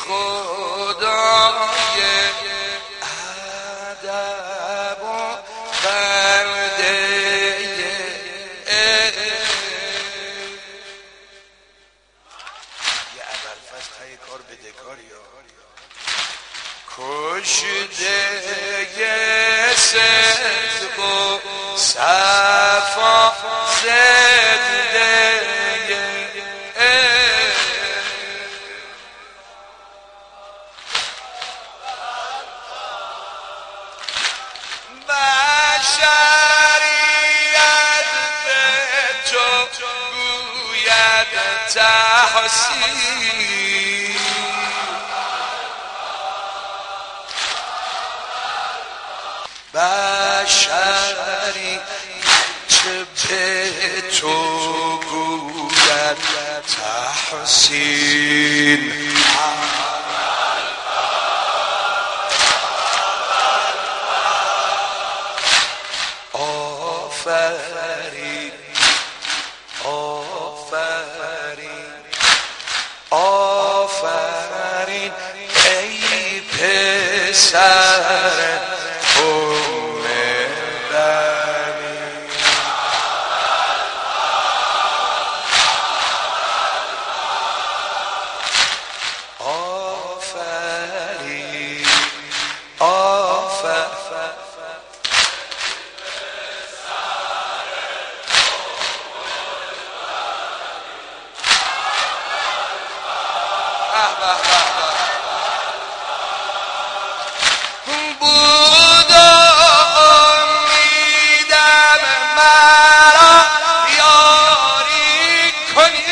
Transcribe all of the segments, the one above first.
خدای ادب و بنده یه ابوالفضل های کار بدهکاری کشته صدق و صفا زنده بشریت به تو گوید تحسین بشری چه به تو گوید تحسین آفرین آفرین آفرین ای پسر بود امیدم مرا یاری کنی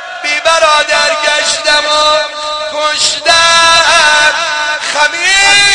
برادر گشتم و کشتم خمیر